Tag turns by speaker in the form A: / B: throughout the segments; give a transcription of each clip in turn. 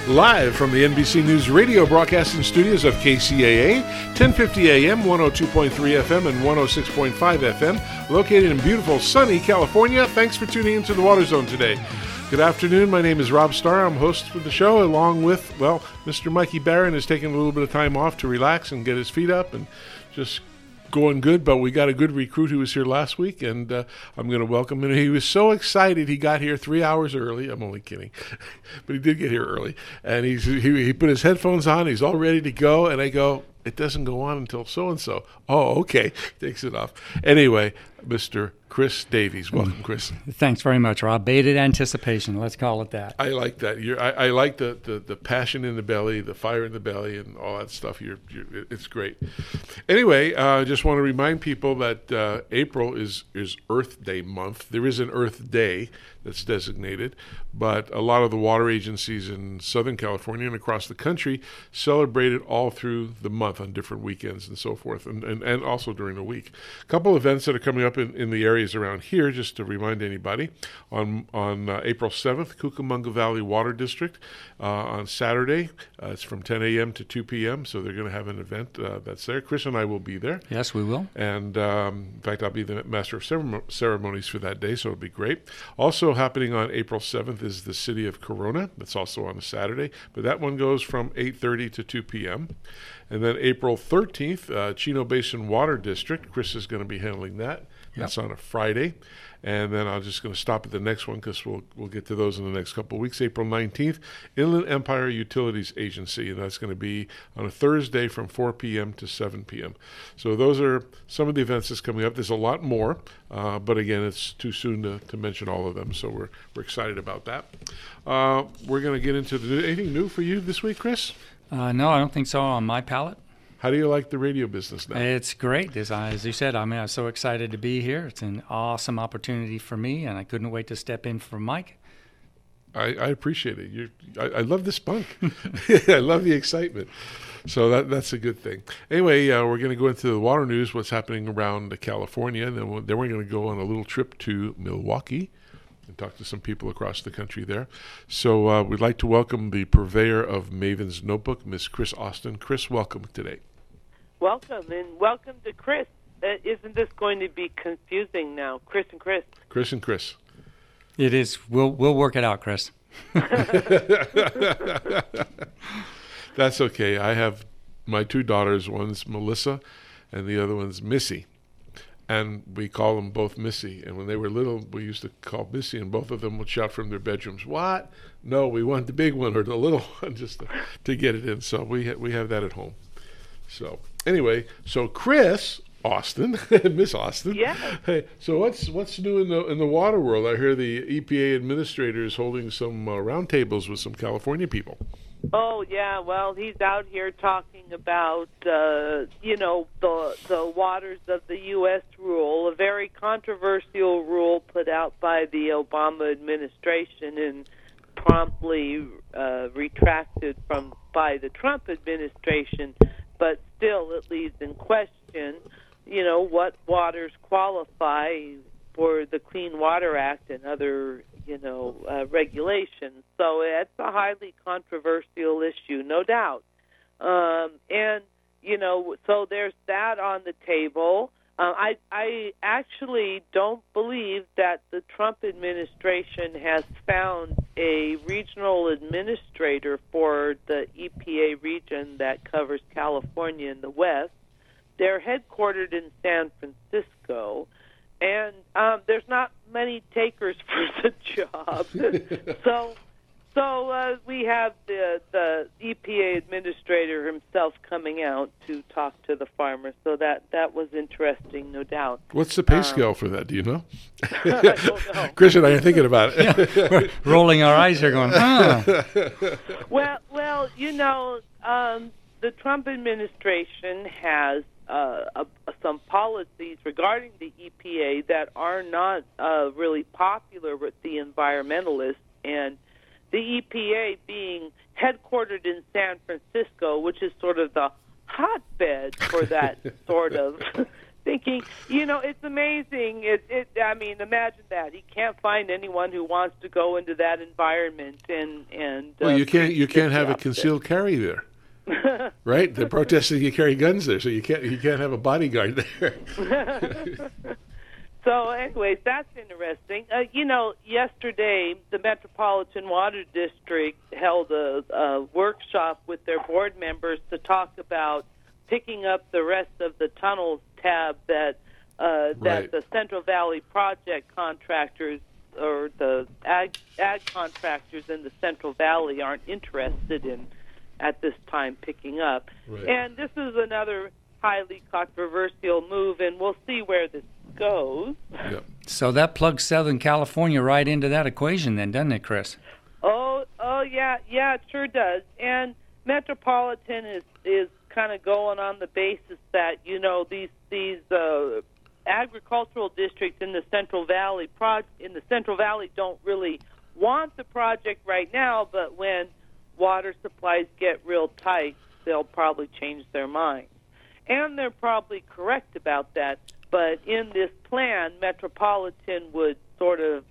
A: Live from the NBC News Radio broadcasting studios of KCAA, 1050 AM, 102.3 FM, and 106.5 FM, located in beautiful, sunny California. Thanks for tuning into the Water Zone today. Good afternoon. My name is Rob Starr. I'm host for the show, along with, Mr. Mikey Barron is taking a little bit of time off to relax and get his feet up and just going good, but we got a good recruit who was here last week, and I'm going to welcome him. He was so excited he got here 3 hours early. I'm only kidding, but he did get here early, and he put his headphones on. He's all ready to go, and I go, it doesn't go on until so-and-so. Oh, okay. Takes it off. Anyway, Mr. Chris Davies. Welcome, Chris.
B: Thanks very much, Rob. Bated anticipation. Let's call it that.
A: I like that. I like the passion in the belly, the fire in the belly, and all that stuff. It's great. Anyway, I just want to remind people that April is Earth Day month. There is an Earth Day that's designated, but a lot of the water agencies in Southern California and across the country celebrate it all through the month on different weekends and so forth, and also during the week. A couple events that are coming up in the areas around here, just to remind anybody. On April 7th, Cucamonga Valley Water District on Saturday. It's from 10 a.m. to 2 p.m., so they're going to have an event that's there. Chris and I will be there.
B: Yes, we will.
A: And in fact, I'll be the master of ceremonies for that day, so it'll be great. Also happening on April 7th is the City of Corona. That's also on a Saturday, but that one goes from 8:30 to 2 p.m. And then April 13th, Chino Basin Water District. Chris is going to be handling that. Yep. That's on a Friday. And then I'm just going to stop at the next one because we'll get to those in the next couple of weeks. April 19th, Inland Empire Utilities Agency, and that's going to be on a Thursday from 4 p.m. to 7 p.m. So those are some of the events that's coming up. There's a lot more, but again, it's too soon to mention all of them, so we're excited about that. We're going to get into anything new for you this week, Chris?
B: No, I don't think so on my palate.
A: How do you like the radio business now?
B: It's great. As you said, I'm so excited to be here. It's an awesome opportunity for me, and I couldn't wait to step in for Mike.
A: I appreciate it. I love the spunk. I love the excitement. So that's a good thing. Anyway, we're going to go into the water news, what's happening around California, and then we're going to go on a little trip to Milwaukee and talk to some people across the country there. So we'd like to welcome the purveyor of Maven's Notebook, Miss Chris Austin. Chris, welcome today.
C: Welcome, and welcome to Chris. Isn't this going to be confusing now? Chris and Chris.
A: Chris and Chris.
B: It is. We'll work it out, Chris.
A: That's okay. I have my two daughters. One's Melissa, and the other one's Missy. And we call them both Missy. And when they were little, we used to call Missy, and both of them would shout from their bedrooms, "What? No, we want the big one or the little one," just to get it in. So we have that at home. So anyway, so Chris Austin, Miss Austin.
C: Yeah.
A: Hey, so what's new in the water world? I hear the EPA administrator is holding some roundtables with some California people.
C: Oh yeah, well he's out here talking about the waters of the U.S. rule, a very controversial rule put out by the Obama administration and promptly retracted by the Trump administration. But still, it leaves in question, what waters qualify for the Clean Water Act and other, regulations. So it's a highly controversial issue, no doubt. So there's that on the table. I actually don't believe that the Trump administration has found a regional administrator for the EPA region that covers California in the West. They're headquartered in San Francisco, and there's not many takers for the job. So we have the EPA administrator himself coming out to talk to the farmers. So that was interesting, no doubt.
A: What's the pay scale for that? Do you know?
C: I don't know.
A: Chris and I are thinking about it.
B: Yeah, we're rolling our eyes here going,
C: Well, the Trump administration has some policies regarding the EPA that are not really popular with the environmentalists, and the EPA being headquartered in San Francisco, which is sort of the hotbed for that sort of thinking. It's amazing. I mean, imagine that. He can't find anyone who wants to go into that environment and
A: well, you can't have a concealed carry there. Right? They're protesting you carry guns there, so you can't have a bodyguard there.
C: So, anyways, that's interesting. Yesterday the Metropolitan Water District held a workshop with their board members to talk about picking up the rest of the tunnels tab that the Central Valley project contractors or the ag contractors in the Central Valley aren't interested in at this time picking up.
A: Right.
C: And this is another highly controversial move, and we'll see where this goes.
A: Yep.
B: So that plugs Southern California right into that equation then, doesn't it, Chris?
C: Oh yeah, it sure does. And Metropolitan is kind of going on the basis that these agricultural districts in the Central Valley don't really want the project right now, but when water supplies get real tight, they'll probably change their minds. And they're probably correct about that. But in this plan, Metropolitan would sort of,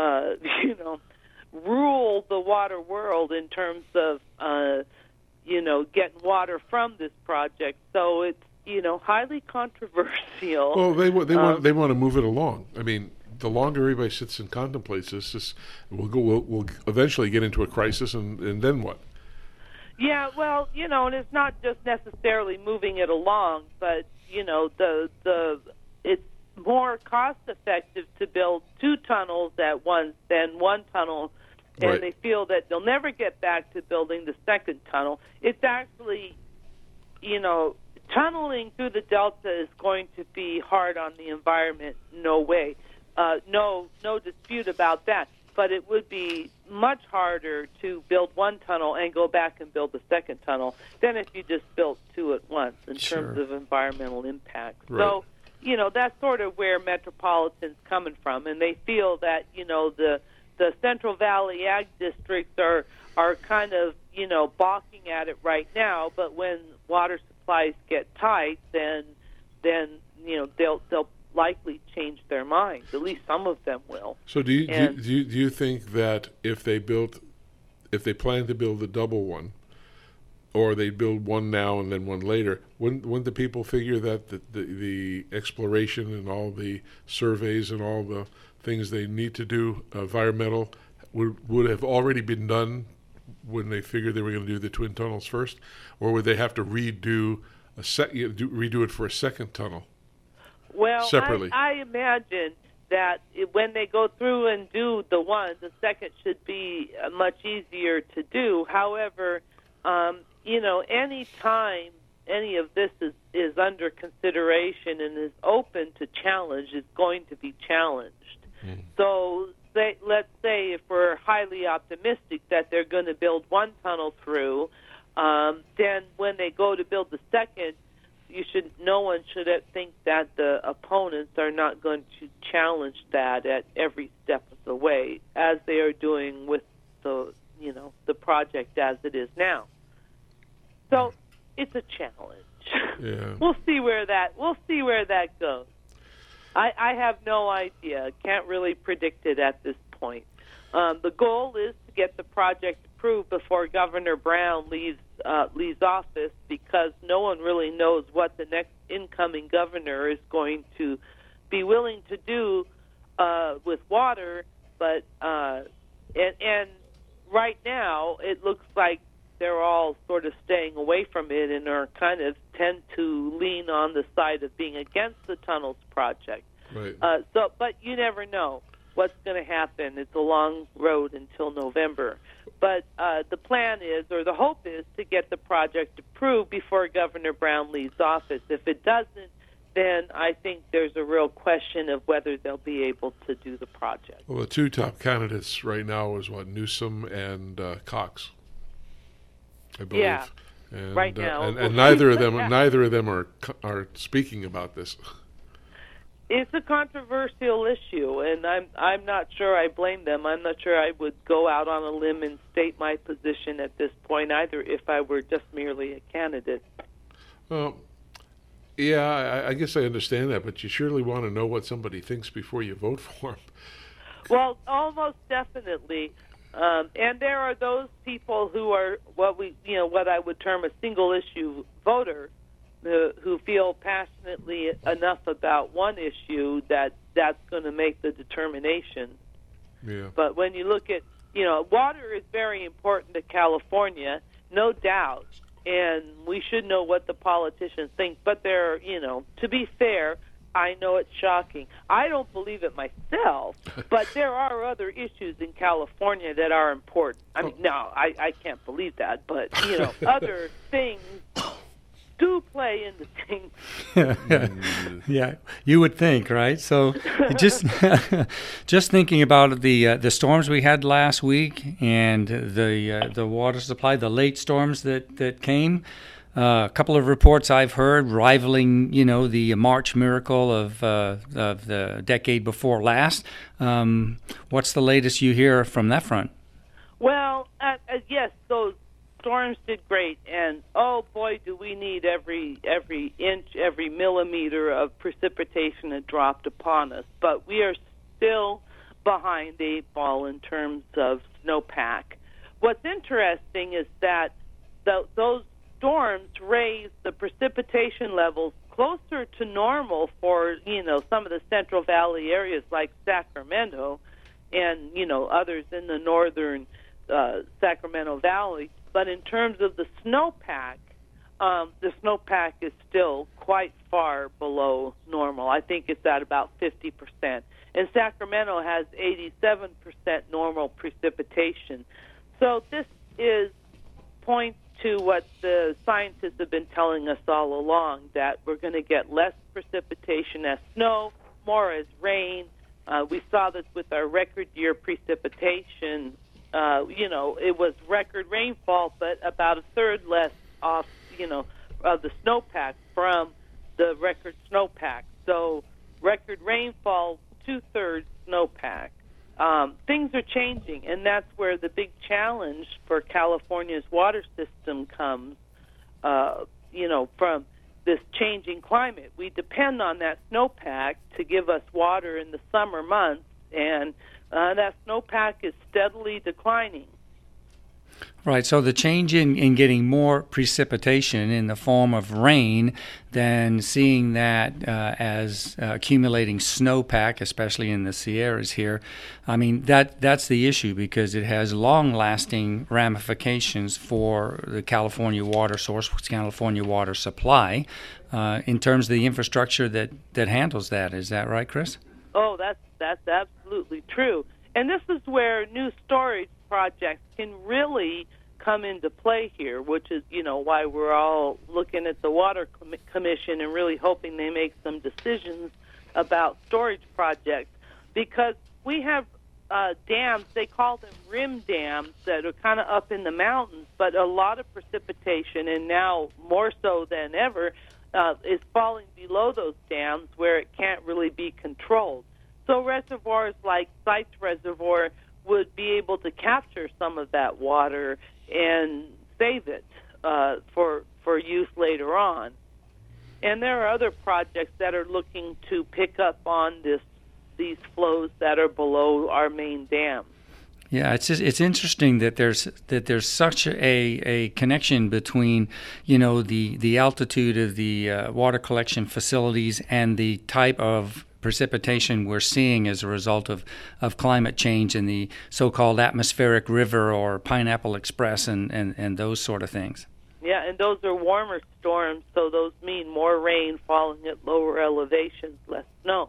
C: rule the water world in terms of, getting water from this project. So it's, highly controversial.
A: Well, they want to move it along. I mean, the longer everybody sits and contemplates this, we'll eventually get into a crisis, and then what?
C: Yeah, well, and it's not just necessarily moving it along, but it's more cost effective to build two tunnels at once than one tunnel, and
A: right.
C: They feel that they'll never get back to building the second tunnel. It's actually, tunneling through the Delta is going to be hard on the environment, no way. No dispute about that. But it would be much harder to build one tunnel and go back and build the second tunnel than if you just built two at once in terms of environmental impact.
A: Right.
C: So, that's sort of where Metropolitan's coming from, and they feel that, the Central Valley ag districts are kind of, balking at it right now, but when water supplies get tight, then they'll likely change their minds. At least some of them will.
A: So do you think that if they plan to build a double one, or they build one now and then one later, wouldn't the people figure that the exploration and all the surveys and all the things they need to do, environmental, would have already been done when they figured they were going to do the twin tunnels first, or would they have to redo it for a second tunnel?
C: Well,
A: separately.
C: I imagine that when they go through and do the one, the second should be much easier to do. However, any time any of this is under consideration and is open to challenge, is going to be challenged. Mm. So let's say if we're highly optimistic that they're going to build one tunnel through, then when they go to build the second, no one should think that the opponents are not going to challenge that at every step of the way, as they are doing with the project as it is now. So it's a challenge.
A: Yeah.
C: We'll see where that goes. I have no idea. Can't really predict it at this point. The goal is to get the project approved before Governor Brown leaves office, because no one really knows what the next incoming governor is going to be willing to do with water. But and right now it looks like they're all sort of staying away from it and are kind of tend to lean on the side of being against the tunnels project.
A: Right.
C: But you never know what's going to happen. It's a long road until November. But the plan is, or the hope is, to get the project approved before Governor Brown leaves office. If it doesn't, then I think there's a real question of whether they'll be able to do the project.
A: Well, the two top candidates right now is Newsom and Cox, I believe.
C: Yeah,
A: and,
C: right now.
A: And neither of them are speaking about this.
C: It's a controversial issue, and I'm not sure I blame them. I'm not sure I would go out on a limb and state my position at this point either if I were just merely a candidate.
A: Well, yeah, I guess I understand that, but you surely want to know what somebody thinks before you vote for them.
C: Well, almost definitely. And there are those people who are what I would term a single issue voter, who feel passionately enough about one issue that's going to make the determination.
A: Yeah.
C: But when you look at, water is very important to California, no doubt, and we should know what the politicians think. But they're, to be fair, I know it's shocking. I don't believe it myself, but there are other issues in California that are important. I mean, no, I can't believe that, but, other things do play into things.
B: Yeah, you would think, right? So just thinking about the storms we had last week and the water supply, the late storms that came. A couple of reports I've heard rivaling, the March miracle of the decade before last. What's the latest you hear from that front?
C: Well, yes, those storms did great, and oh boy, do we need every inch, every millimeter of precipitation that dropped upon us. But we are still behind the 8 ball in terms of snowpack. What's interesting is that those storms raised the precipitation levels closer to normal for, some of the Central Valley areas like Sacramento and, others in the northern Sacramento Valley. But in terms of the snowpack is still quite far below normal. I think it's at about 50%. And Sacramento has 87% normal precipitation. So this points to what the scientists have been telling us all along, that we're going to get less precipitation as snow, more as rain. We saw this with our record year precipitation. It was record rainfall, but about a third less off, of the snowpack from the record snowpack. So record rainfall, 2/3 snowpack. Things are changing, and that's where the big challenge for California's water system comes, from this changing climate. We depend on that snowpack to give us water in the summer months, and that snowpack is steadily declining.
B: Right, so the change in getting more precipitation in the form of rain than seeing that as accumulating snowpack, especially in the Sierras here, I mean, that's the issue, because it has long-lasting ramifications for the California water source, California water supply, in terms of the infrastructure that handles that. Is that right, Chris?
C: Oh, that's absolutely true. And this is where new storage projects can really come into play here, which is, why we're all looking at the Water Commission and really hoping they make some decisions about storage projects, because we have dams, they call them rim dams, that are kind of up in the mountains, but a lot of precipitation, and now more so than ever, is falling below those dams where it can't really be controlled. So reservoirs like Sites Reservoir would be able to capture some of that water and save it for use later on. And there are other projects that are looking to pick up on these flows that are below our main dams.
B: Yeah, it's interesting that there's such a connection between, the altitude of the water collection facilities and the type of precipitation we're seeing as a result of climate change and the so-called atmospheric river or Pineapple Express and those sort of things.
C: Yeah, and those are warmer storms, so those mean more rain falling at lower elevations, less snow.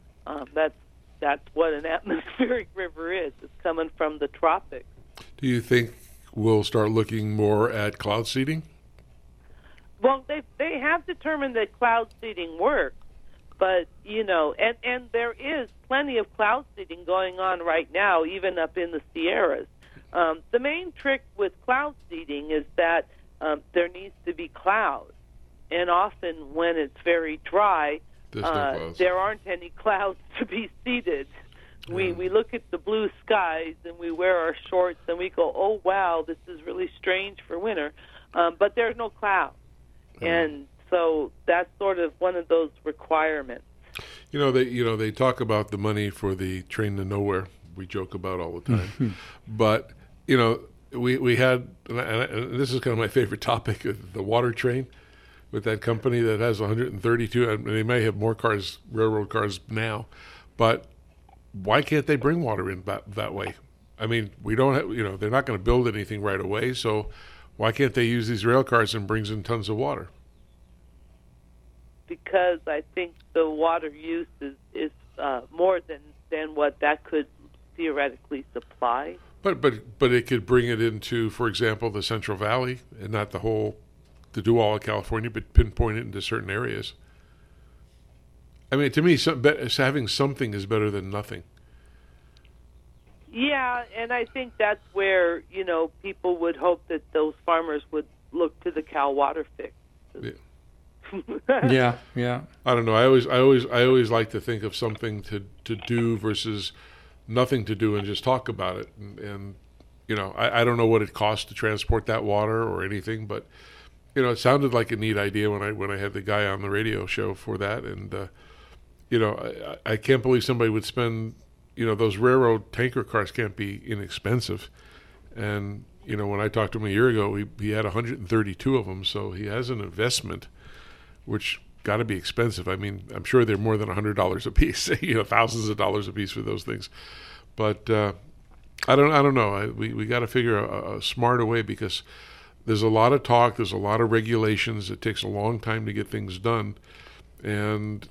C: That's what an atmospheric river is. It's coming from the tropics.
A: Do you think we'll start looking more at cloud seeding?
C: Well, they have determined that cloud seeding works. But, and there is plenty of cloud seeding going on right now, even up in the Sierras. The main trick with cloud seeding is that there needs to be clouds. And often when it's very dry, there aren't any clouds to be seeded. We look at the blue skies and we wear our shorts and we go, oh, wow, this is really strange for winter. But there's no clouds. And so that's sort of one of those requirements.
A: They talk about the money for the train to nowhere. We joke about all the time, but we had, and this is kind of my favorite topic, the water train with that company that has 132. And they may have more cars, railroad cars now, but why can't they bring water in that way? I mean, we don't have, they're not going to build anything right away, so why can't they use these rail cars and brings in tons of water?
C: Because I think the water use is more than what that could theoretically supply.
A: But it could bring it into, for example, the Central Valley, and not to do all of California, but pinpoint it into certain areas. I mean, to me, having something is better than nothing.
C: Yeah, and I think that's where people would hope that those farmers would look to the Cal Water Fix.
B: Yeah.
A: I don't know. I always like to think of something to do versus nothing to do and just talk about it. And I don't know what it costs to transport that water or anything, but it sounded like a neat idea when I had the guy on the radio show for that. And I can't believe somebody would spend. Those railroad tanker cars can't be inexpensive. And when I talked to him a year ago, he had 132 of them, so he has an investment, which got to be expensive. I mean, I'm sure they're more than $100 a piece, thousands of dollars a piece for those things. But I don't know. We got to figure a smarter way, because there's a lot of talk, there's a lot of regulations. It takes a long time to get things done, and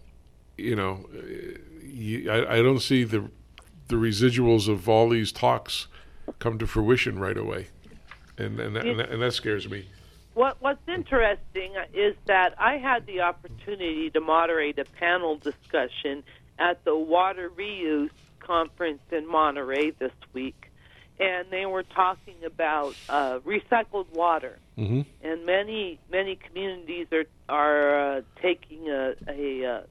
A: I don't see the residuals of all these talks come to fruition right away, and that scares me.
C: What's interesting is that I had the opportunity to moderate a panel discussion at the Water Reuse Conference in Monterey this week, and they were talking about recycled water. Mm-hmm. And many communities are taking they're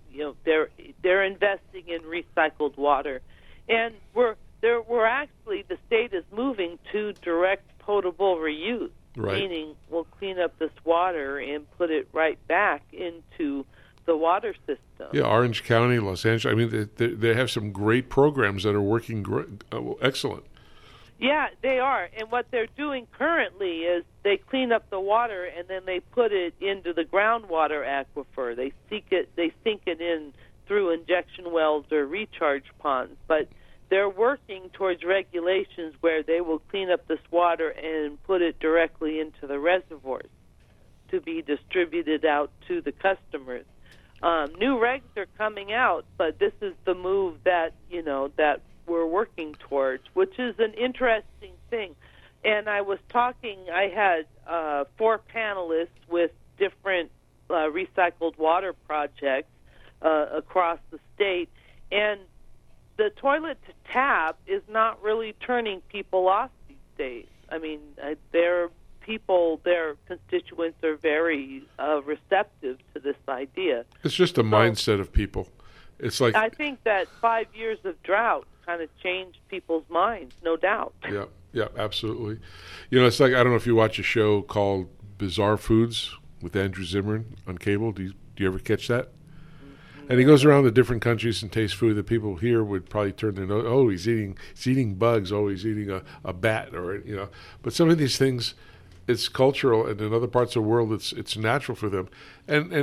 C: investing in recycled water, and we're actually, the state is moving to direct potable reuse.
A: Right.
C: Meaning we'll clean up this water and put it right back into the water system.
A: Yeah, Orange County, Los Angeles. I mean, they have some great programs that are working excellent.
C: Yeah, they are. And what they're doing currently is they clean up the water and then they put it into the groundwater aquifer. They sink it in through injection wells or recharge ponds. But they're working towards regulations where they will clean up this water and put it directly into the reservoirs to be distributed out to the customers. New regs are coming out, but this is the move that we're working towards, which is an interesting thing. And I had 4 panelists with different recycled water projects across the state, and the toilet to tap is not really turning people off these days. I mean, their constituents are very receptive to this idea.
A: It's just a mindset of people. It's like,
C: I think that 5 years of drought kind of changed people's minds, no doubt.
A: Yeah, absolutely. It's like, I don't know if you watch a show called Bizarre Foods with Andrew Zimmern on cable. Do you ever catch that? And he goes around the different countries and tastes food that people here would probably turn their nose. Oh, he's eating bugs. Oh, he's eating a bat, or But some of these things, it's cultural, and in other parts of the world, it's natural for them. And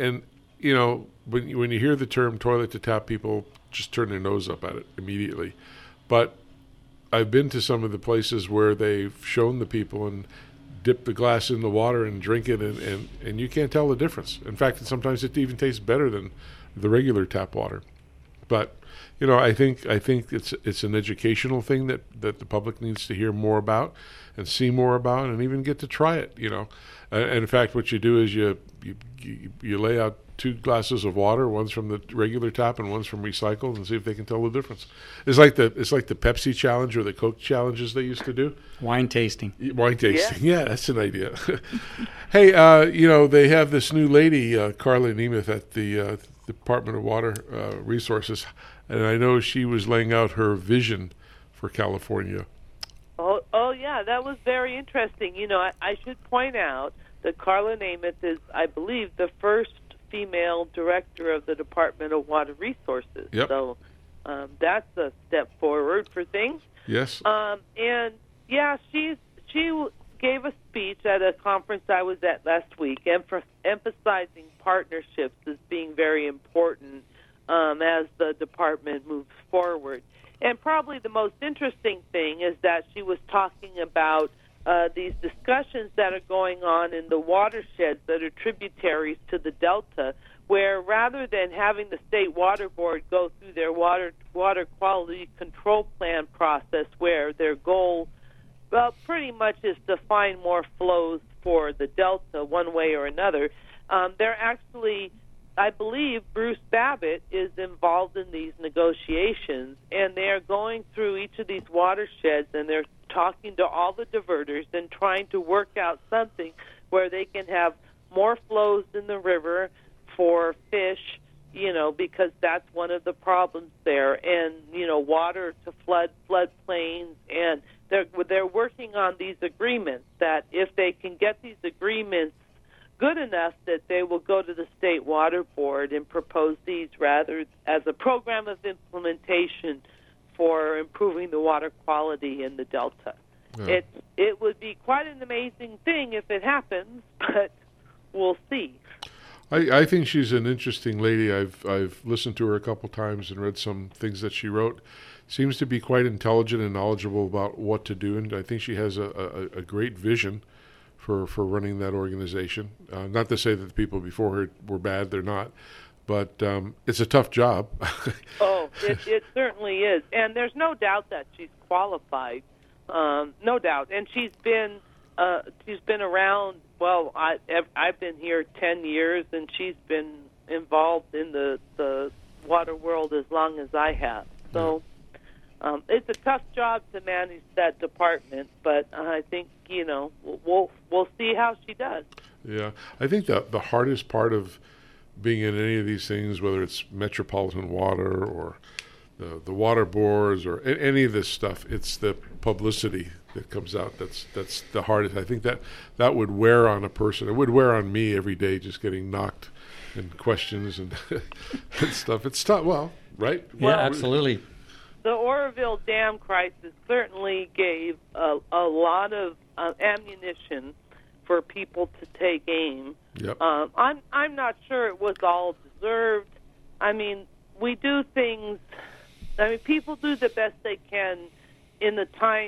A: when you hear the term toilet to tap, people just turn their nose up at it immediately. But I've been to some of the places where they've shown the people and dip the glass in the water and drink it, and you can't tell the difference. In fact, sometimes it even tastes better than the regular tap water. But I think it's an educational thing that the public needs to hear more about and see more about, and even get to try it. And in fact, what you do is you lay out 2 glasses of water, one's from the regular tap and one's from recycled, and see if they can tell the difference. It's like the Pepsi challenge or the Coke challenges they used to do.
B: Wine tasting.
A: Yeah, that's an idea. Hey, they have this new lady, Carla Nemeth, at the Department of Water Resources, and I know she was laying out her vision for California.
C: Oh yeah, that was very interesting. I should point out that Carla Namath is, I believe, the first female director of the Department of Water Resources.
A: Yep.
C: So that's a step forward for things.
A: Yes.
C: And yeah, she gave a speech at a conference I was at last week, emphasizing partnerships as being very important as the department moves forward. And probably the most interesting thing is that she was talking about these discussions that are going on in the watersheds that are tributaries to the Delta, where rather than having the State Water Board go through their water quality control plan process, where their goal, well, pretty much is to find more flows for the Delta one way or another, they're actually, I believe Bruce Babbitt is involved in these negotiations, and they're going through each of these watersheds, and they're talking to all the diverters and trying to work out something where they can have more flows in the river for fish, because that's one of the problems there, and, water to flood plains, and they're working on these agreements that if they can get these agreements good enough that they will go to the State Water Board and propose these rather as a program of implementation for improving the water quality in the Delta.
A: Yeah.
C: It would be quite an amazing thing if it happens, but we'll see.
A: I think she's an interesting lady. I've listened to her a couple times and read some things that she wrote. Seems to be quite intelligent and knowledgeable about what to do, and I think she has a great vision for running that organization. Not to say that the people before her were bad, they're not, but it's a tough job.
C: Oh, it certainly is, and there's no doubt that she's qualified, no doubt, and she's been around. Well, I've been here 10 years, and she's been involved in the water world as long as I have. So it's a tough job to manage that department, but I think we'll see how she does.
A: Yeah, I think the hardest part of being in any of these things, whether it's Metropolitan Water or the water boards or any of this stuff, it's the publicity that comes out. That's the hardest. I think that would wear on a person. It would wear on me every day, just getting knocked and questions and, and stuff. It's tough. Well, right?
B: Yeah,
A: Well,
B: absolutely.
C: The Oroville Dam crisis certainly gave a lot of ammunition for people to take aim.
A: Yep.
C: I'm not sure it was all deserved. I mean, we do things. I mean, people do the best they can in the time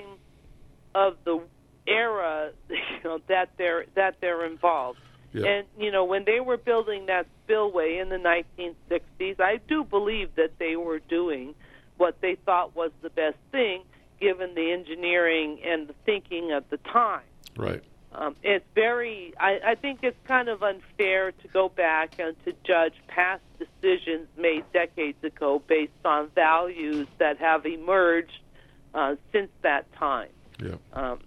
C: of the era, that they're involved.
A: Yep.
C: And when they were building that spillway in the 1960s, I do believe that they were doing what they thought was the best thing, given the engineering and the thinking of the time.
A: Right.
C: It's very. I think it's kind of unfair to go back and to judge past decisions made decades ago based on values that have emerged since that time.
A: Yeah.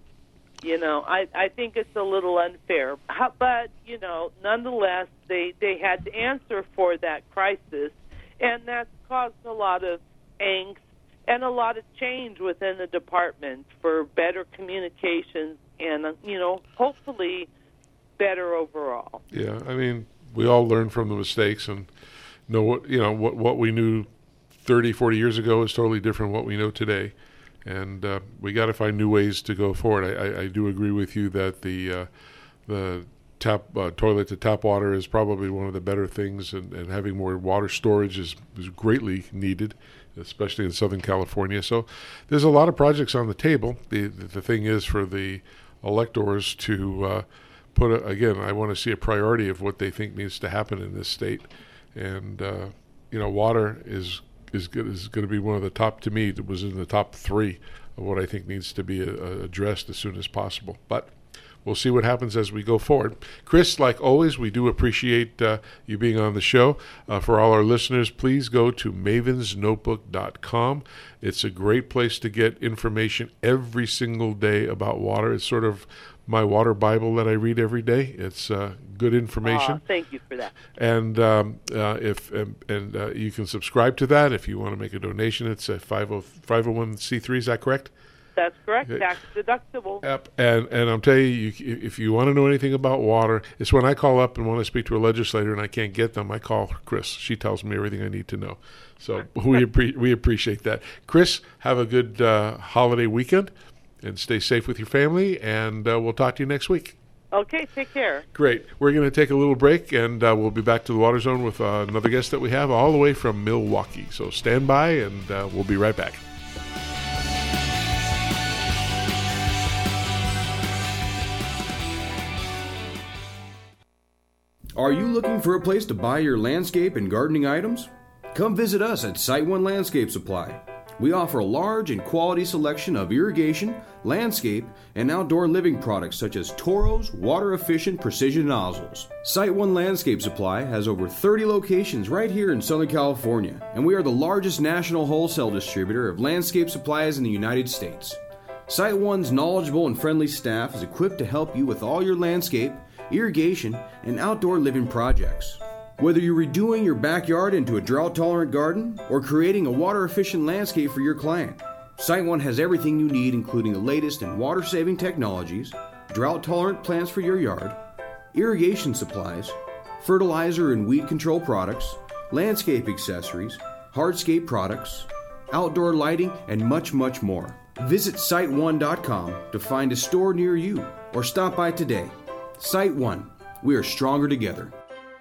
C: I think it's a little unfair. But, nonetheless, they had to answer for that crisis, and that's caused a lot of angst and a lot of change within the department for better communications and, hopefully better overall.
A: Yeah, I mean, we all learn from the mistakes and know what we knew 30, 40 years ago is totally different from what we know today. And we got to find new ways to go forward. I do agree with you that the toilet to tap water is probably one of the better things, and having more water storage is greatly needed, especially in Southern California. So there's a lot of projects on the table. The thing is for the electors to I want to see a priority of what they think needs to happen in this state. And, water is going to be one of the top, to me, it was in the top 3 of what I think needs to be addressed as soon as possible. But we'll see what happens as we go forward. Chris, like always, we do appreciate you being on the show. For all our listeners, please go to mavensnotebook.com. It's a great place to get information every single day about water. It's sort of my water Bible that I read every day. It's good information.
C: Thank you for that.
A: And you can subscribe to that if you want to make a donation. It's a 501c3. Is that correct?
C: That's correct.
A: Okay.
C: Tax deductible.
A: Yep. And I'm telling you, if you want to know anything about water, it's when I call up and want to speak to a legislator and I can't get them, I call Chris. She tells me everything I need to know. So we appreciate that. Chris, have a good holiday weekend and stay safe with your family, and we'll talk to you next week.
C: Okay, take care.
A: Great. We're going to take a little break, and we'll be back to the Water Zone with another guest that we have all the way from Milwaukee. So stand by, and we'll be right back.
D: Are you looking for a place to buy your landscape and gardening items? Come visit us at SiteOne Landscape Supply. We offer a large and quality selection of irrigation, landscape, and outdoor living products such as Toros water-efficient precision nozzles. SiteOne Landscape Supply has over 30 locations right here in Southern California, and we are the largest national wholesale distributor of landscape supplies in the United States. SiteOne's knowledgeable and friendly staff is equipped to help you with all your landscape, irrigation, and outdoor living projects. Whether you're redoing your backyard into a drought-tolerant garden or creating a water-efficient landscape for your client, SiteOne has everything you need, including the latest in water-saving technologies, drought-tolerant plants for your yard, irrigation supplies, fertilizer and weed control products, landscape accessories, hardscape products, outdoor lighting, and much, much more. Visit SiteOne.com to find a store near you or stop by today. SiteOne. We are stronger together.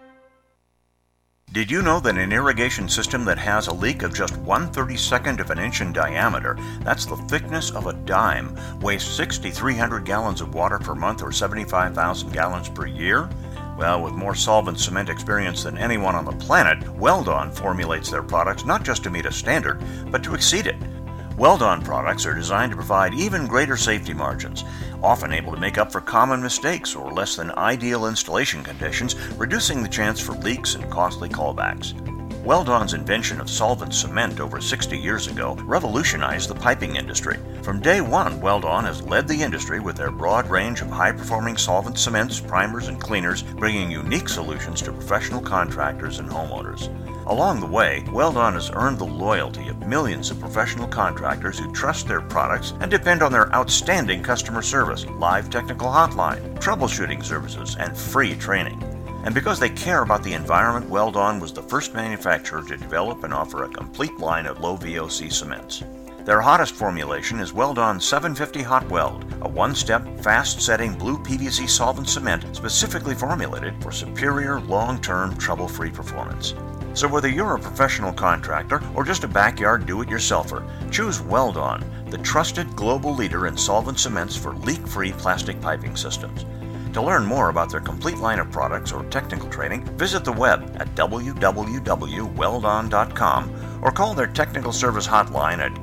E: Did you know that an irrigation system that has a leak of just 1/32 of an inch in diameter, that's the thickness of a dime, wastes 6,300 gallons of water per month or 75,000 gallons per year? Well, with more solvent cement experience than anyone on the planet, Weldon formulates their products not just to meet a standard, but to exceed it. Weldon products are designed to provide even greater safety margins, often able to make up for common mistakes or less than ideal installation conditions, reducing the chance for leaks and costly callbacks. Weldon's invention of solvent cement over 60 years ago revolutionized the piping industry. From day one, Weldon has led the industry with their broad range of high-performing solvent cements, primers, and cleaners, bringing unique solutions to professional contractors and homeowners. Along the way, Weldon has earned the loyalty of millions of professional contractors who trust their products and depend on their outstanding customer service, live technical hotline, troubleshooting services, and free training. And because they care about the environment, Weldon was the first manufacturer to develop and offer a complete line of low VOC cements. Their hottest formulation is Weldon 750 Hot Weld, a one-step, fast-setting blue PVC solvent cement specifically formulated for superior, long-term, trouble-free performance. So whether you're a professional contractor or just a backyard do-it-yourselfer, choose Weldon, the trusted global leader in solvent cements for leak-free plastic piping systems. To learn more about their complete line of products or technical training, visit the web at www.weldon.com or call their technical service hotline at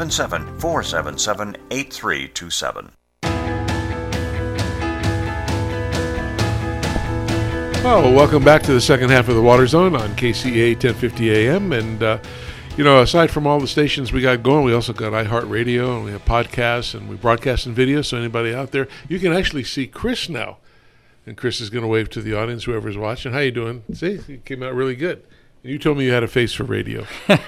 E: 877-477-8327.
A: Well, welcome back to the second half of the Water Zone on KCAA 1050 AM. And, aside from all the stations we got going, we also got iHeartRadio, and we have podcasts, and we broadcast in video. So anybody out there, you can actually see Chris now. And Chris is going to wave to the audience, whoever's watching. How you doing? See, it came out really good. And you told me you had a face for radio.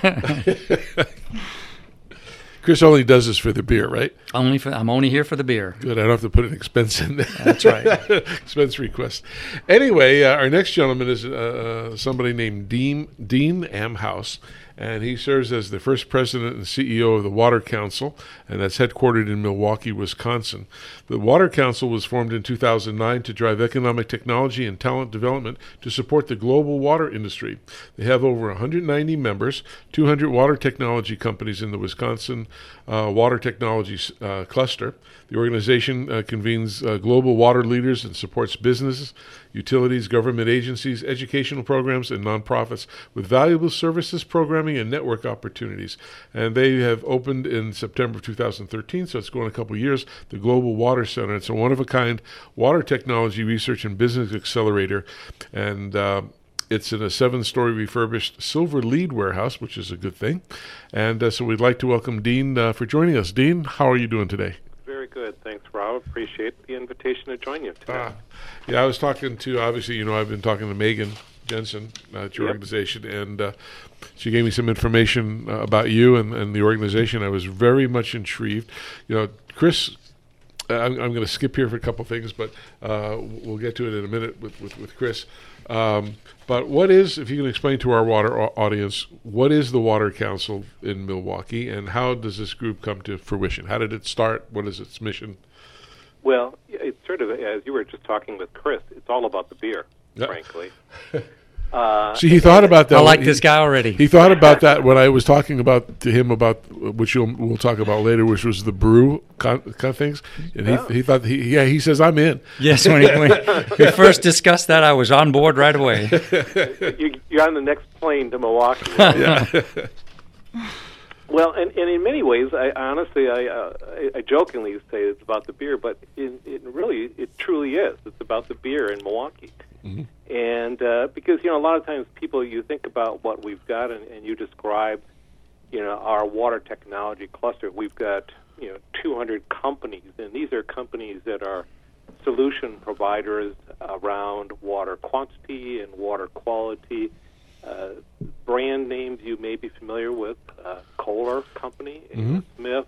A: Chris only does this for the beer, right?
B: I'm only here for the beer.
A: Good. I don't have to put an expense in there.
B: That's right.
A: Expense request. Anyway, our next gentleman is somebody named Dean Amhouse, and he serves as the first president and CEO of the Water Council, and that's headquartered in Milwaukee, Wisconsin. The Water Council was formed in 2009 to drive economic technology and talent development to support the global water industry. They have over 190 members, 200 water technology companies in the Wisconsin Water Technology Cluster. The organization convenes global water leaders and supports businesses, utilities, government agencies, educational programs, and nonprofits with valuable services, programming, and network opportunities. And they have opened in September of 2013, so it's going a couple years, the Global Water Center. It's a one-of-a-kind water technology research and business accelerator, and it's in a 7-story refurbished silver LEED warehouse, which is a good thing. And so we'd like to welcome Dean for joining us. Dean, how are you doing today?
F: Very good. Thanks, Rob. Appreciate the invitation to join you today.
A: Yeah, I was talking to, obviously, I've been talking to Megan Jensen at your organization, and she gave me some information about you and the organization. I was very much intrigued. Chris, I'm going to skip here for a couple things, but we'll get to it in a minute with Chris. But what is, if you can explain to our water audience, what is the Water Council in Milwaukee, and how does this group come to fruition? How did it start? What is its mission?
F: Well, it's sort of, as you were just talking with Chris, it's all about the beer, frankly.
A: See, he thought about that.
B: I like this guy already.
A: He thought about that when I was talking to him about, which we'll talk about later, which was the brew kind of things. And he thought, he says, I'm in.
B: Yes, when we first discussed that, I was on board right away.
F: You're on the next plane to Milwaukee. Right? Well, and in many ways, I jokingly say it's about the beer, but it truly is. It's about the beer in Milwaukee. Mm-hmm. And because, a lot of times you think about what we've got, and you describe, our water technology cluster. We've got, 200 companies, and these are companies that are solution providers around water quantity and water quality. Brand names you may be familiar with, Kohler Company, Smith,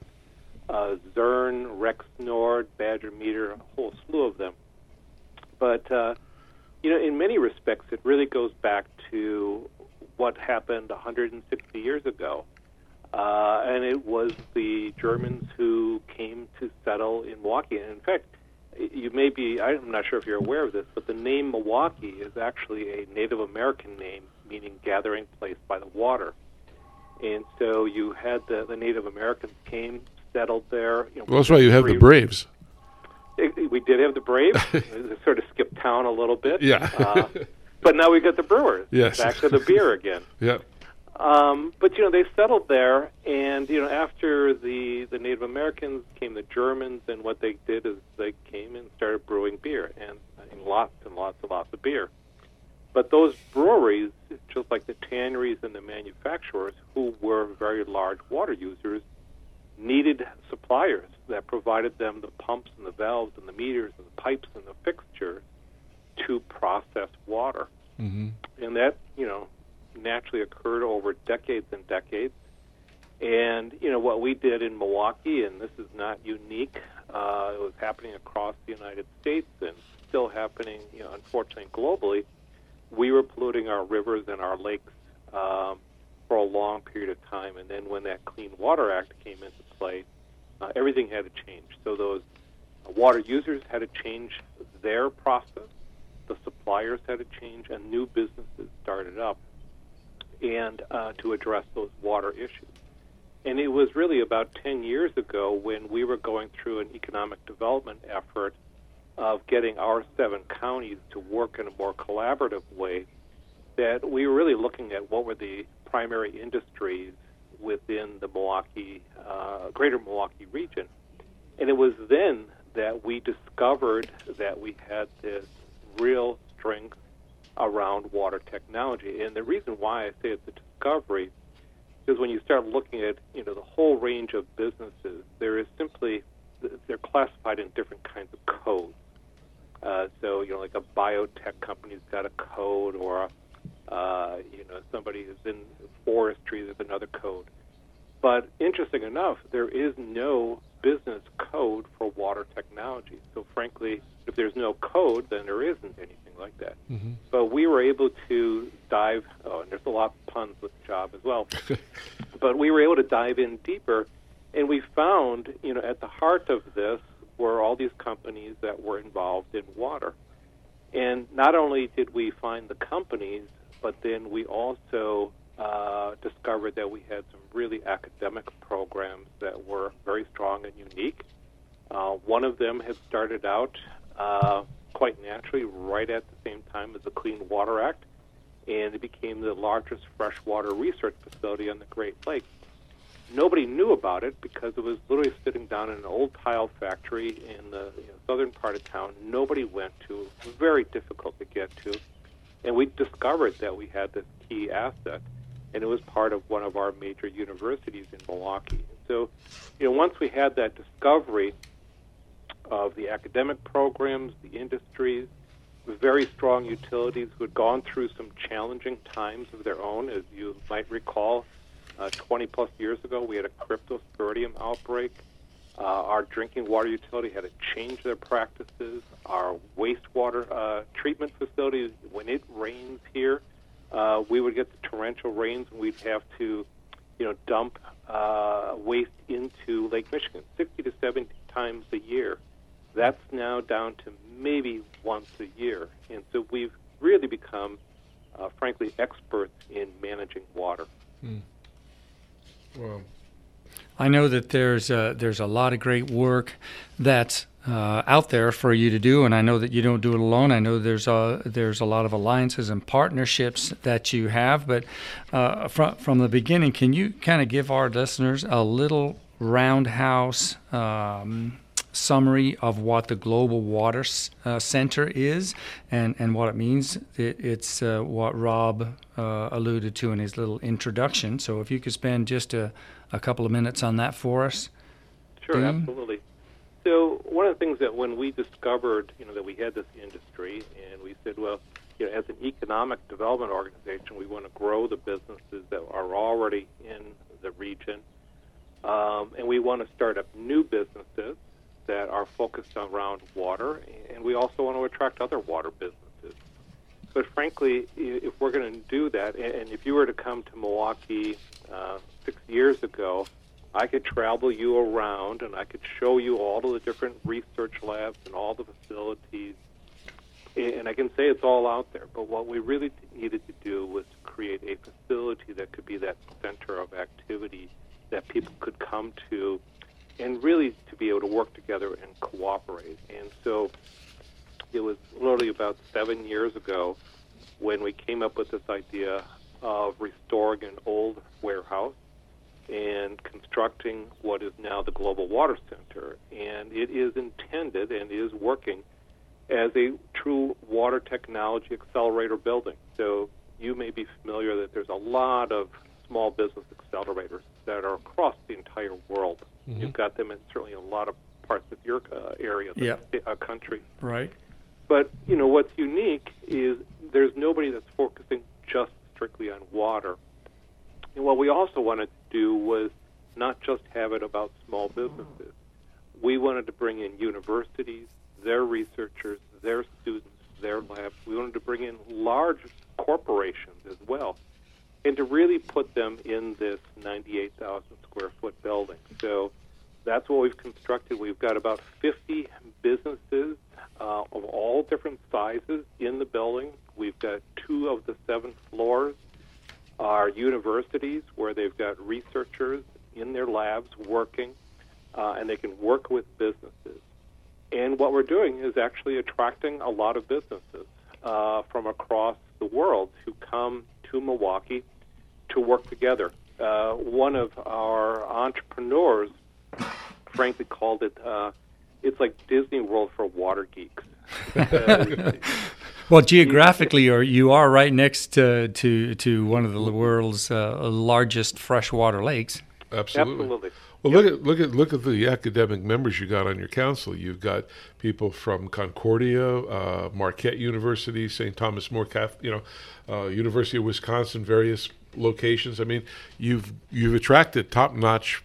F: Zurn, Rexnord, Badger Meter, a whole slew of them. But, in many respects, it really goes back to what happened 160 years ago. And it was the Germans who came to settle in Milwaukee. And in fact, I'm not sure if you're aware of this, but the name Milwaukee is actually a Native American name, meaning gathering place by the water. And so you had the Native Americans came, settled there.
A: Well, that's why you have the Braves.
F: We did have the Braves. They sort of skipped town a little bit.
A: Yeah.
F: But now we got the Brewers.
A: Yes.
F: Back to the beer again.
A: Yeah.
F: But, they settled there, and, after the Native Americans came the Germans, and what they did is they came and started brewing beer, and lots and lots and lots of beer. But those breweries, just like the tanneries and the manufacturers, who were very large water users, needed suppliers that provided them the pumps and the valves and the meters and the pipes and the fixtures to process water. Mm-hmm. And that, naturally occurred over decades and decades. And, what we did in Milwaukee, and this is not unique, it was happening across the United States and still happening, unfortunately, globally. We were polluting our rivers and our lakes for a long period of time. And then when that Clean Water Act came into play, everything had to change. So those water users had to change their process, the suppliers had to change, and new businesses started up and to address those water issues. And it was really about 10 years ago when we were going through an economic development effort of getting our 7 counties to work in a more collaborative way that we were really looking at what were the primary industries within the greater Milwaukee region. And it was then that we discovered that we had this real strength around water technology. And the reason why I say it's a discovery is when you start looking at, the whole range of businesses, they're classified in different kinds of codes. So, like a biotech company's got a code, or somebody who's in forestry, there's another code. But interesting enough, there is no business code for water technology. So frankly, if there's no code, then there isn't anything like that. Mm-hmm. But we were able to dive, and there's a lot of puns with the job as well, but we were able to dive in deeper, and we found, at the heart of this were all these companies that were involved in water. And not only did we find the companies, but then we also discovered that we had some really academic programs that were very strong and unique. One of them had started out quite naturally right at the same time as the Clean Water Act, and it became the largest freshwater research facility on the Great Lakes. Nobody knew about it because it was literally sitting down in an old tile factory in the southern part of town. Nobody went to. It was very difficult to get to. And we discovered that we had this key asset, and it was part of one of our major universities in Milwaukee. So, once we had that discovery of the academic programs, the industries, very strong utilities who had gone through some challenging times of their own. As you might recall, 20-plus years ago, we had a cryptosporidium outbreak. Our drinking water utility had to change their practices. Our wastewater treatment facilities, when it rains here, we would get the torrential rains, and we'd have to, dump waste into Lake Michigan 60 to 70 times a year. That's now down to maybe once a year. And so we've really become, frankly, experts in managing water.
A: Wow.
B: I know that there's a lot of great work that's out there for you to do, and I know that you don't do it alone. I know there's a lot of alliances and partnerships that you have. But from the beginning, can you kind of give our listeners a little roundhouse summary of what the Global Water Center is and what it means? It's what Rob alluded to in his little introduction. So if you could spend just a couple of minutes on that for us.
F: Sure, Dean? Absolutely. So one of the things that when we discovered, that we had this industry, and we said, well, as an economic development organization, we want to grow the businesses that are already in the region, and we want to start up new businesses that are focused around water, and we also want to attract other water businesses. But frankly, if we're going to do that, and if you were to come to Milwaukee 6 years ago, I could travel you around and I could show you all of the different research labs and all the facilities, and I can say it's all out there. But what we really needed to do was to create a facility that could be that center of activity that people could come to, and really to be able to work together and cooperate. And so it was literally about 7 years ago when we came up with this idea of restoring an old warehouse and constructing what is now the Global Water Center. And it is intended and is working as a true water technology accelerator building. So you may be familiar that there's a lot of small business accelerators that are across the entire world. Mm-hmm. You've got them in certainly a lot of parts of your area, the country.
B: Right.
F: But, what's unique is there's nobody that's focusing just strictly on water. And what we also wanted to do was not just have it about small businesses. We wanted to bring in universities, their researchers, their students, their labs. We wanted to bring in large corporations as well, and to really put them in this 98,000 square foot building. So that's what we've constructed. We've got about 50 businesses of all different sizes in the building. We've got 2 of the 7 floors are universities where they've got researchers in their labs working, and they can work with businesses. And what we're doing is actually attracting a lot of businesses from across the world who come to Milwaukee to work together. One of our entrepreneurs, frankly, called it, it's like Disney World for water geeks.
B: Well, geographically, you are right next to one of the world's largest freshwater lakes.
F: Absolutely.
A: Well, look at the academic members you got on your council. You've got people from Concordia, Marquette University, St. Thomas More, University of Wisconsin, various locations. I mean, you've attracted top-notch,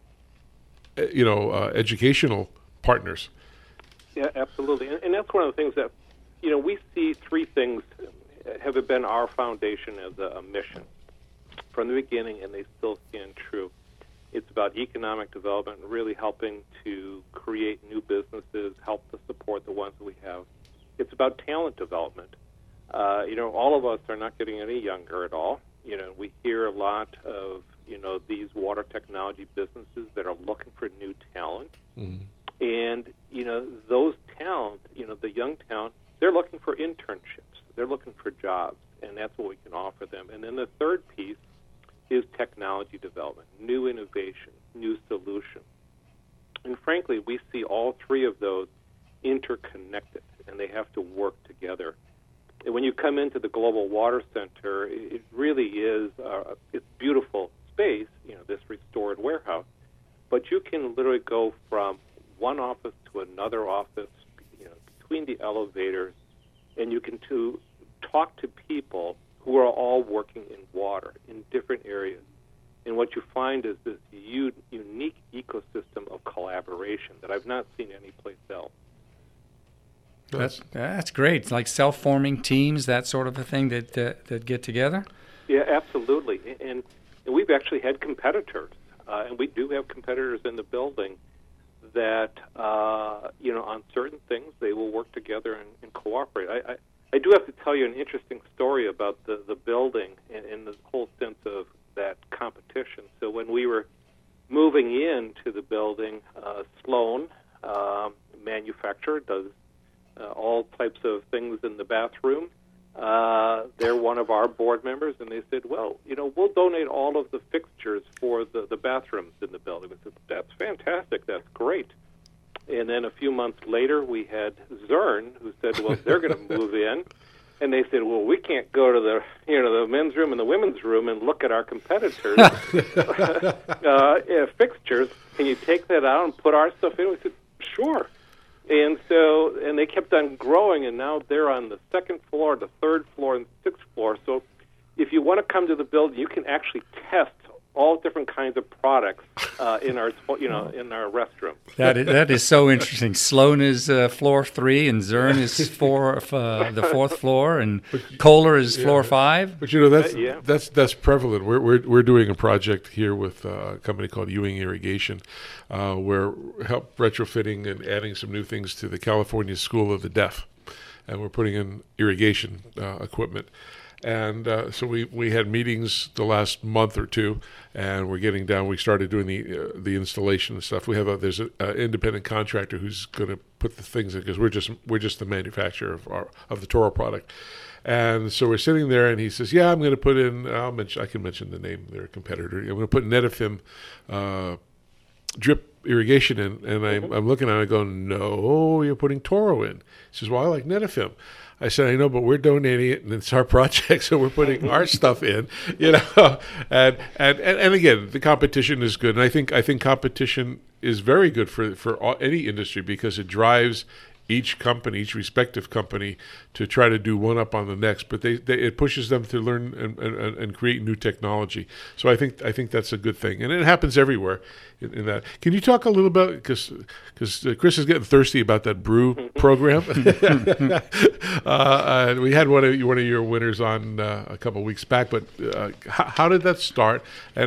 A: educational partners.
F: Yeah, absolutely, and that's one of the things that we see 3 things have been our foundation as a mission from the beginning, and they still stand true. It's about economic development, really helping to create new businesses, help to support the ones that we have. It's about talent development. All of us are not getting any younger at all. We hear a lot of, these water technology businesses that are looking for new talent. Mm-hmm. And, those talent, the young talent, they're looking for internships. They're looking for jobs, and that's what we can offer them. And then the third piece is technology development, new innovation, new solutions. And frankly, we see all 3 of those interconnected, and they have to work together. And when you come into the Global Water Center, it really is it's beautiful space, this restored warehouse. But you can literally go from one office to another office, between the elevators, and you can talk to people who are all working in water in different areas. And what you find is this unique ecosystem of collaboration that I've not seen anyplace else.
B: That's great. Like self-forming teams, that sort of a thing that get together?
F: Yeah, absolutely. And we've actually had competitors, and we do have competitors in the building that, on certain things, they will work together and cooperate. I do have to tell you an interesting story about the building and the whole sense of that competition. So when we were moving into the building, Sloan manufacturer does all types of things in the bathroom. They're one of our board members, and they said, well, we'll donate all of the fixtures for the bathrooms in the building. We said, that's fantastic. That's great. And then a few months later, we had Zurn, who said, well, they're going to move in. And they said, well, we can't go to the men's room and the women's room and look at our competitors' fixtures. Can you take that out and put our stuff in? We said, sure. And they kept on growing, and now they're on the second floor, the third floor, and sixth floor. So if you want to come to the building, you can actually test all different kinds of products in our restroom.
B: That is so interesting. Sloan is floor 3, and Zurn is the 4th floor, and Kohler is floor 5.
A: But that's prevalent. We're doing a project here with a company called Ewing Irrigation, where help retrofitting and adding some new things to the California School of the Deaf, and we're putting in irrigation equipment. And so we had meetings the last month or two, and we're getting down. We started doing the installation and stuff. There's an independent contractor who's going to put the things in, because we're just the manufacturer of the Toro product. And so we're sitting there, and he says, "Yeah, I'm going to put in. I can mention the name of their competitor. I'm going to put Netafim drip irrigation in." And I'm looking at it, I go, "No, you're putting Toro in." He says, "Well, I like Netafim." I said, "I know, but we're donating it, and it's our project, so we're putting our stuff in, And again, the competition is good, and I think competition is very good for any industry, because it drives each respective company, to try to do one up on the next. But it pushes them to learn and create new technology. So I think that's a good thing, and it happens everywhere. In that, can you talk a little about, because Chris is getting thirsty about that brew program? We had one of your winners on a couple of weeks back, but how did that start?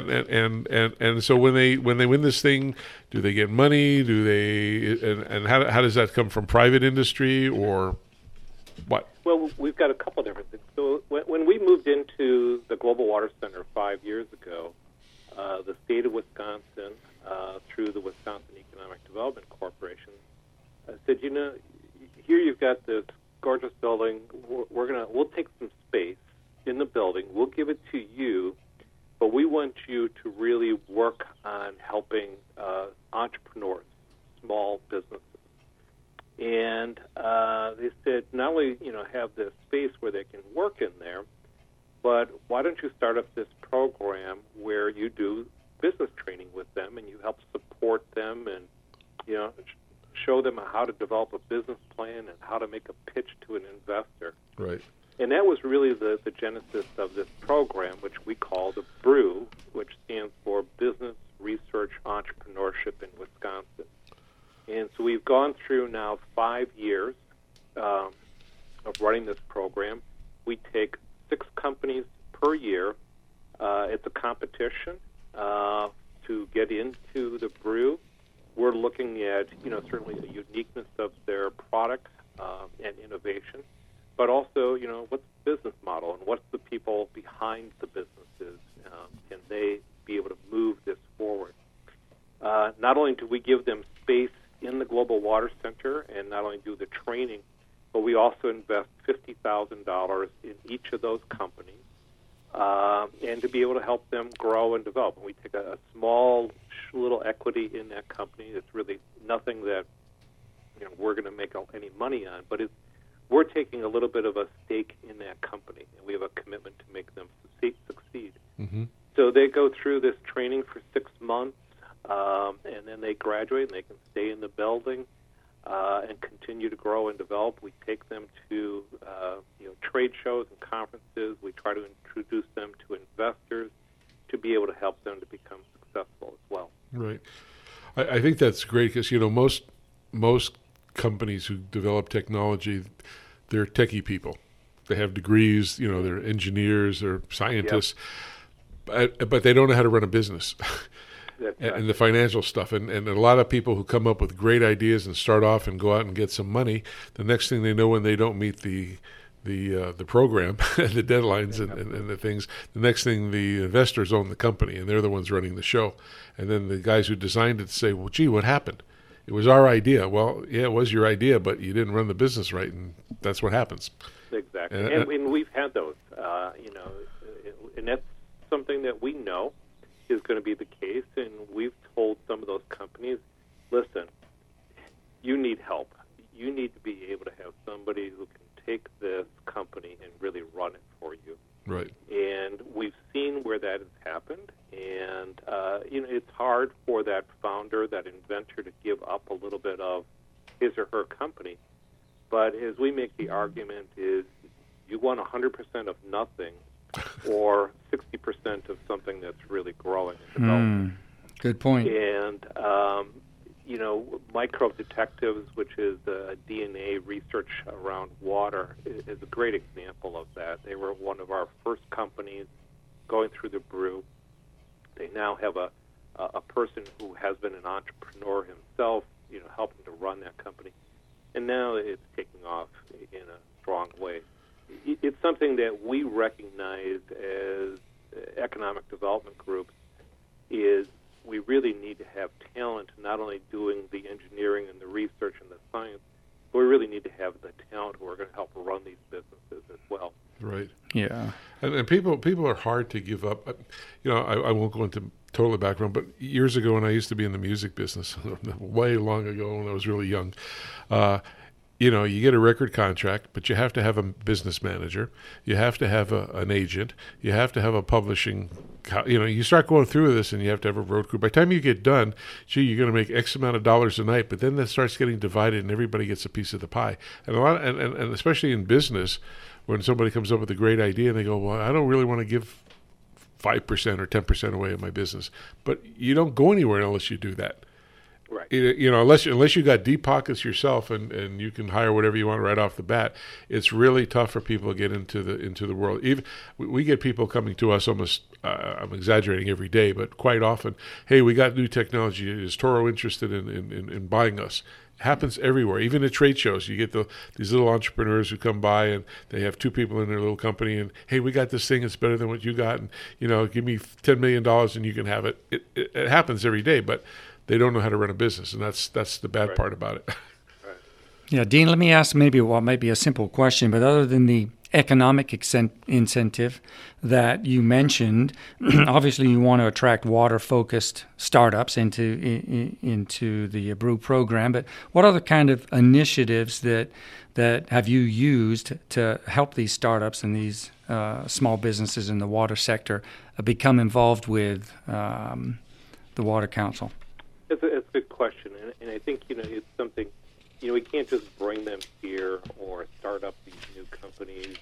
A: And so when they win this thing, do they get money? Do they and how does that come from private industry or what?
F: Well, we've got a couple of different things. So when we moved into the Global Water Center 5 years ago, the state of Wisconsin, through the Wisconsin Economic Development Corporation, said, here you've got this gorgeous building. We'll take some space in the building. We'll give it to you, but we want you to really work on helping entrepreneurs, small businesses. And they said, not only have this space where they can work in there, but why don't you start up this program where you do business training with them, and you help support them, and show them how to develop a business plan and how to make a pitch to an investor.
A: Right.
F: And that was really the genesis of this program, which we call the BREW, which stands for Business Research Entrepreneurship in Wisconsin. And so we've gone through now 5 years of running this program. We take 6 companies per year. It's a competition to get into the BREW. We're looking at, certainly the uniqueness of their product and innovation, but also, what's the business model and what's the people behind the businesses? Can they be able to move this forward? Not only do we give them space in the Global Water Center and not only do the training, but we also invest $50,000 in each of those companies and to be able to help them grow and develop. And we take a small little equity in that company. It's really nothing that we're going to make any money on, but we're taking a little bit of a stake in that company, and we have a commitment to make them succeed.
A: Mm-hmm.
F: So they go through this training for 6 months, and then they graduate, and they can stay in the building and continue to grow and develop. We take them to trade shows and conferences. We try to introduce them to investors to be able to help them to become successful as well.
A: Right. I think that's great because, most companies who develop technology, they're techie people. They have degrees, they're engineers or scientists, but they don't know how to run a business. And the financial stuff. And a lot of people who come up with great ideas and start off and go out and get some money, the next thing they know, when they don't meet the program, the deadlines and the things, the next thing the investors own the company and they're the ones running the show. And then the guys who designed it say, well, gee, what happened? It was our idea. Well, yeah, it was your idea, but you didn't run the business right, and that's what happens.
F: Exactly. And we've had those, and that's something that we know is going to be the case, and we've told some of those companies, listen, you need help. You need to be able to have somebody who can take this company and really run it for you.
A: Right.
F: And we've seen where that has happened, and it's hard for that founder, that inventor, to give up a little bit of his or her company. But as we make the argument is, you want 100% of nothing or 60% of something that's really growing and developing.
B: Good point.
F: And, Microbe Detectives, which is DNA research around water, is a great example of that. They were one of our first companies going through the brew. They now have a person who has been an entrepreneur himself, helping to run that company. And now it's taking off in a strong way. It's something that we recognize as economic development groups is we really need to have talent, not only doing the engineering and the research and the science, but we really need to have the talent who are going to help run these businesses as well.
A: Right.
B: Yeah.
A: And people are hard to give up. I won't go into total background, but years ago when I used to be in the music business, way long ago when I was really young, you get a record contract, but you have to have a business manager. You have to have an agent. You have to have a publishing. You start going through this, and you have to have a road crew. By the time you get done, you're going to make X amount of dollars a night. But then that starts getting divided, and everybody gets a piece of the pie. And and especially in business, when somebody comes up with a great idea, and they go, "Well, I don't really want to give 5% or 10% away of my business," but you don't go anywhere unless you do that.
F: Right.
A: Unless you got deep pockets yourself and you can hire whatever you want right off the bat, it's really tough for people to get into the world. Even we get people coming to us almost. I'm exaggerating every day, but quite often, hey, we got new technology. Is Toro interested in buying us? It happens everywhere. Even at trade shows, you get these little entrepreneurs who come by and they have two people in their little company, and hey, we got this thing. It's better than what you got, and give me $10 million and you can have it. It happens every day, but they don't know how to run a business, and that's the bad part about it.
B: Right. Yeah, Dean, let me ask maybe a simple question, but other than the economic incentive that you mentioned, obviously you want to attract water-focused startups into the Brew program, but what other kind of initiatives that have you used to help these startups and these small businesses in the water sector become involved with the Water Council?
F: It's a good question, and I think it's something we can't just bring them here or start up these new companies.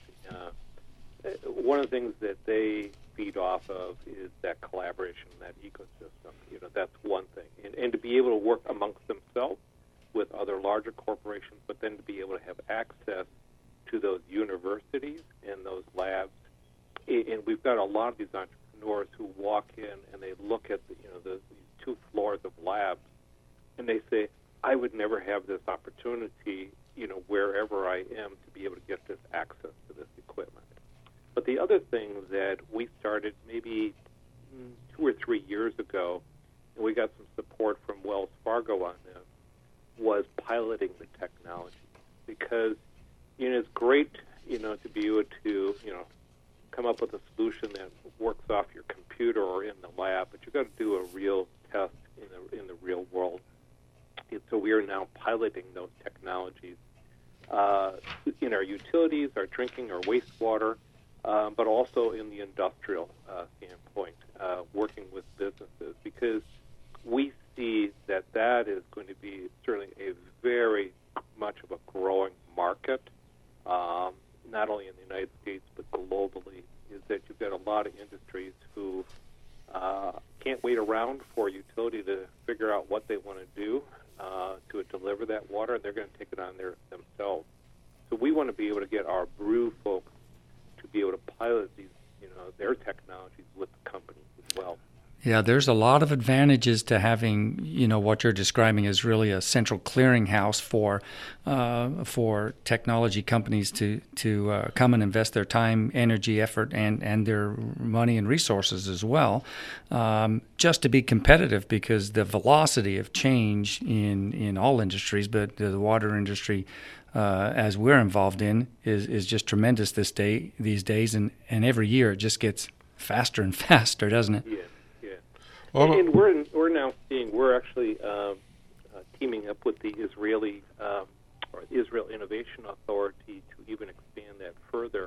F: One of the things that they feed off of is that collaboration, that ecosystem. That's one thing, and to be able to work amongst themselves with other larger corporations, but then to be able to have access to those universities and those labs. And we've got a lot of these entrepreneurs who walk in and they look at these 2 floors of labs, and they say, I would never have this opportunity, wherever I am, to be able to get this access to this equipment. But the other thing that we started maybe 2 or 3 years ago, and we got some support from Wells Fargo on this, was piloting the technology. Because, it's great, to be able to, come up with a solution that works off your computer or in the lab, but you've got to do a real test in the real world. And so we are now piloting those technologies in our utilities, our drinking, our wastewater, but also in the industrial standpoint, working with businesses, because we see that is going to be certainly a very much of a growing market. ground for a utility to figure out what they want to do to deliver that water, and they're going to take it on themselves. So we want to be able to get our brew folks to be able to pilot these, their technologies with the companies as well.
B: Yeah, there's a lot of advantages to having, what you're describing as really a central clearinghouse for technology companies to come and invest their time, energy, effort, and their money and resources as well, just to be competitive, because the velocity of change in all industries, but the water industry, as we're involved in, is just tremendous these days, and every year it just gets faster and faster, doesn't it?
F: Yeah. And we're actually teaming up with the Israel Innovation Authority to even expand that further.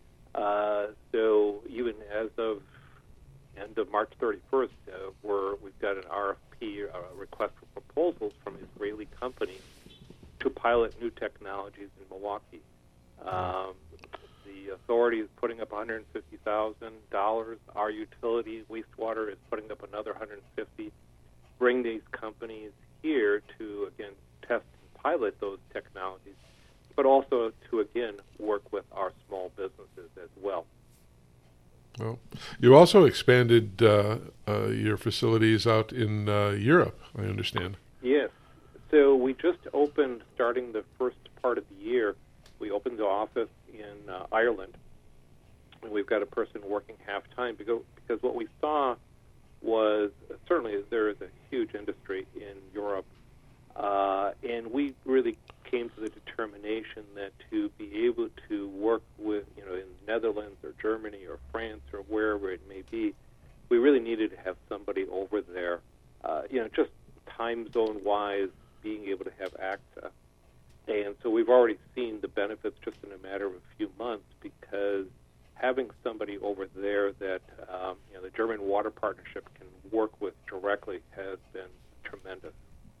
F: So even as of end of March 31st, we've got an RFP, a request for proposals from Israeli companies to pilot new technologies in Milwaukee. The authority is putting up $150,000. Our utility, wastewater, is putting up another $150,000. Bring these companies here to, again, test and pilot those technologies, but also to, again, work with our small businesses as well.
A: Well, you also expanded your facilities out in Europe, I understand.
F: Yes. So we just opened, starting the first part of the year, we opened the office in Ireland, and we've got a person working half-time because what we saw was certainly there is a huge industry in Europe, and we really came to the determination that to be able to work with, in the Netherlands or Germany or France or wherever it may be, we really needed to have somebody over there, just time zone-wise, being able to have access. And so we've already seen the benefits just in a matter of a few months, because having somebody over there that the German Water Partnership can work with directly has been tremendous.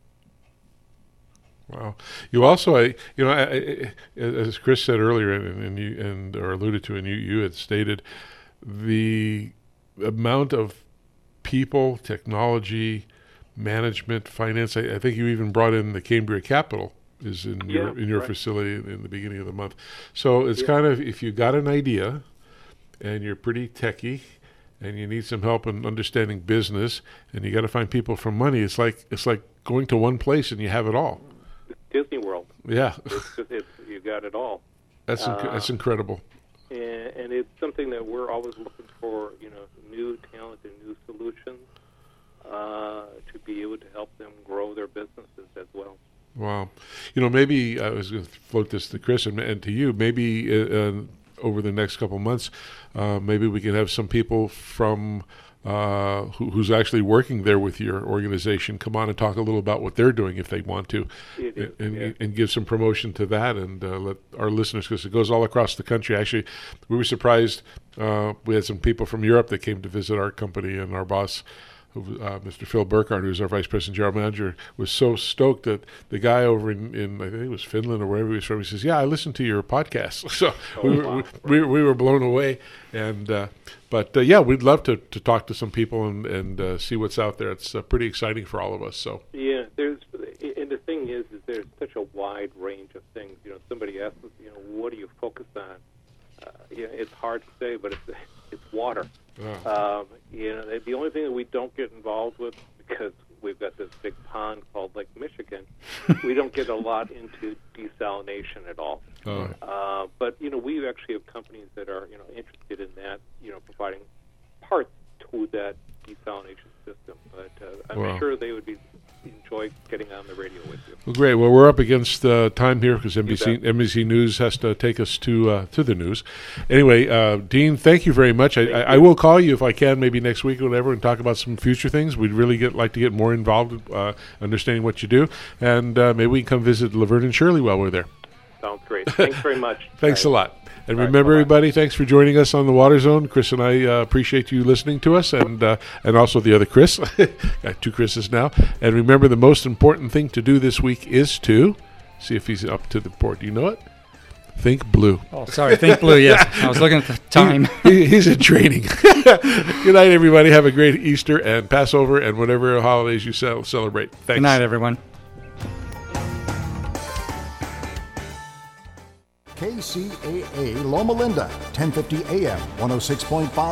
A: Wow! You also, as Chris said earlier, and or alluded to, and you had stated, the amount of people, technology, management, finance. I think you even brought in the Cambria Capital is in your right. facility in the beginning of the month. So it's kind of, if you got an idea and you're pretty techie and you need some help in understanding business and you got to find people for money, it's like going to one place and you have it all.
F: Disney World.
A: Yeah.
F: You got it all.
A: That's incredible.
F: And it's something that we're always looking for, new talent and new solutions to be able to help them grow their businesses as well.
A: Wow. Maybe I was going to float this to Chris and to you. Maybe over the next couple of months, maybe we can have some people from who's actually working there with your organization come on and talk a little about what they're doing if they want to, and give some promotion to that, and let our listeners, because it goes all across the country. Actually, we were surprised. We had some people from Europe that came to visit our company, and our boss, Mr. Phil Burkhardt, who's our Vice President General Manager, was so stoked that the guy over in I think it was Finland or wherever he was from, he says, "Yeah, I listened to your podcast." So we were blown away, and but we'd love to talk to some people and see what's out there. It's pretty exciting for all of us. So
F: and the thing is there's such a wide range of things. Somebody asks us, what do you focus on? It's hard to say, but it's water. The only thing that we don't get involved with, because we've got this big pond called Lake Michigan, we don't get a lot into desalination at all. But we actually have companies that are interested in that, providing parts to that desalination system. But I'm sure they would enjoy getting on the radio with you.
A: Well, great. Well, we're up against time here because NBC News has to take us to the news. Anyway, Dean, thank you very much. I will call you if I can, maybe next week or whatever, and talk about some future things. We'd really like to get more involved understanding what you do, and maybe we can come visit Laverne and Shirley while we're there.
F: Sounds great. Thanks very much.
A: Thanks a lot. And remember, everybody, thanks for joining us on the Water Zone. Chris and I appreciate you listening to us, and also the other Chris. Got two Chris's now. And remember, the most important thing to do this week is to see if he's up to the board. Do you know it? Think blue.
B: Oh, sorry. Think blue, yes. I was looking at the time.
A: He's in training. Good night, everybody. Have a great Easter and Passover and whatever holidays you celebrate. Thanks.
B: Good night, everyone.
G: KCAA Loma Linda, 1050 AM, 106.5